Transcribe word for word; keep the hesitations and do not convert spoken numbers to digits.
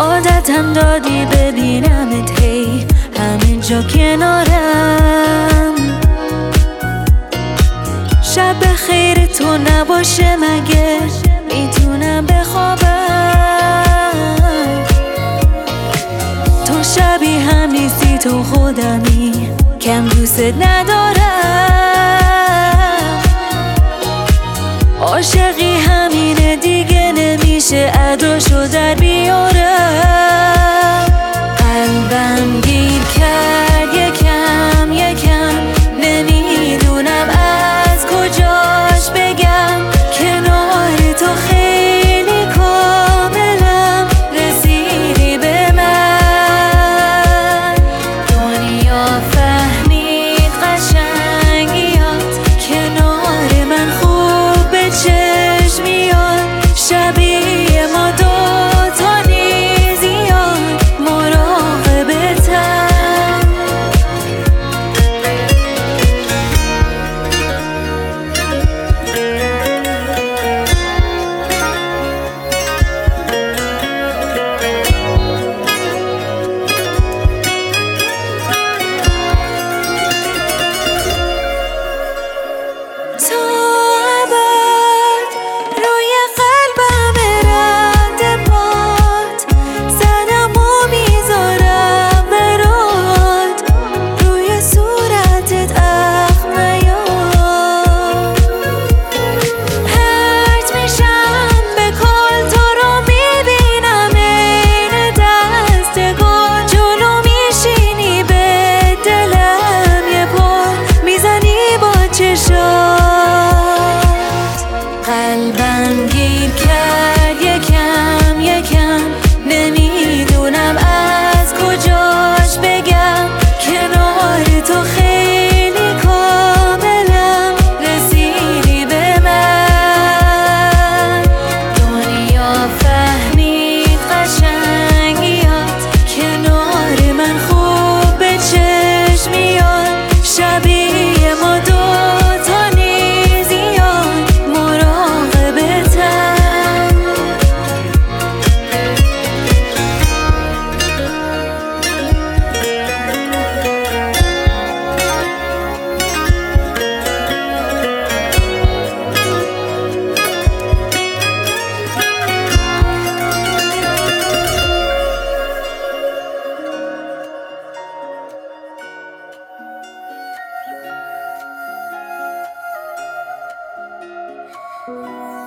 عادتم دادی ببینمت هی همین جا کنارم. شب خیر تو نباشه مگه میتونم بخوابم؟ تو شبیه هم نیستی، تو خودمی، کم دوست ندارم. عاشقی همینه دیگه، نمیشه اداشو در بیارم. قلبم گیر کرد یکم یکم، نمیدونم از کجاش بگم. کنار تو خیلی کاملم، رسیدی به من. دنیا فهمید قشنگیات، کنار من خوب به چشم میاد. شبیه ما دوتا نیزیان، مراقبتم. قلبم گیر کرد یکم یکم، نمیدونم از کجاش بگم. کنار تو خیلی کاملم، رسیدی به من. دنیا فهمید قشنگیات، کنار من خوب به چشم میاد. شبیه ما دوتا نیزیان، Thank you.